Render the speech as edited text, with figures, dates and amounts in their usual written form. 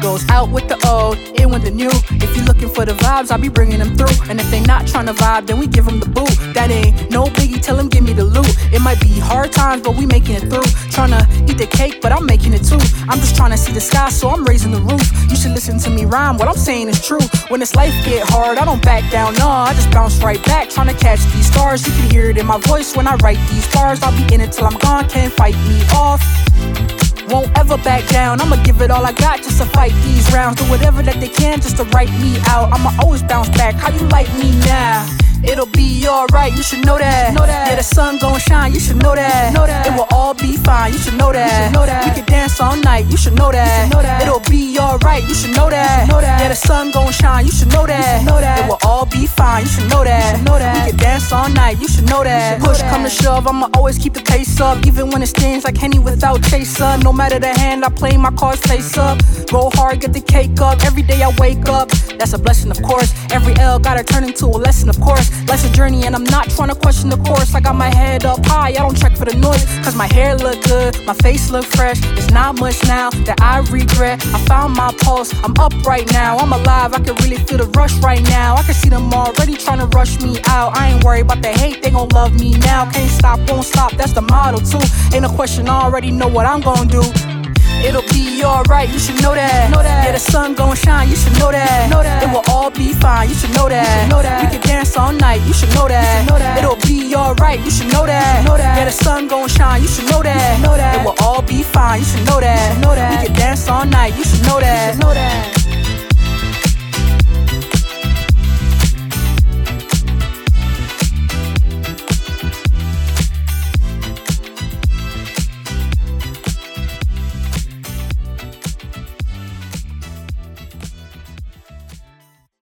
goes out with the old, in with the new. If you're looking for the vibes, I'll be bringing them through. And if they not trying to vibe, then we give them the boot. That ain't no biggie, tell them give me the loot. It might be hard times, but we making it through. Tryna eat the cake, but I'm making it too. I'm just trying to see the sky, so I'm raising the roof. You should listen to me rhyme, what I'm saying is true. When this life get hard, I don't back down, no, I just bounce right back, trying to catch these stars. You can hear it in my voice when I write these bars. I'll be in it till I'm gone, can't fight me off. Won't ever back down, I'ma give it all I got just to fight these rounds. Do whatever that they can just to write me out. I'ma always bounce back, how you like me now? It'll be alright, you should know that. Yeah, the sun gon' shine, you should know that. It will all be fine, you should know that. We can dance all night, you should know that. It'll be alright, you should know that. Yeah, the sun gon' shine, you should know that. It will all be fine, you should know that. We can dance all night, you should know that. Push come to shove, I'ma always keep the pace up. Even when it stings like Henny without chaser. No matter the hand, I play my cards face up. Go hard, get the cake up. Every day I wake up, that's a blessing of course. Every L gotta turn into a lesson of course. Life's a journey and I'm not trying to question the course. I got my head up high, I don't check for the noise. Cause my hair look good, my face look fresh. It's not much now that I regret. I found my pulse, I'm up right now. I'm alive, I can really feel the rush right now. I can see them already trying to rush me out. I ain't worried about the hate, they gon' love me now. Can't stop, won't stop, that's the motto too. Ain't a question, I already know what I'm gon' do. It'll be alright, you should know that. Yeah, the sun gon' shine, you should know that. It will all be fine, you should know that. We can dance all night, you should know that. It'll be alright, you should know that. Yeah, the sun gon' shine, you should know that. It will all be fine.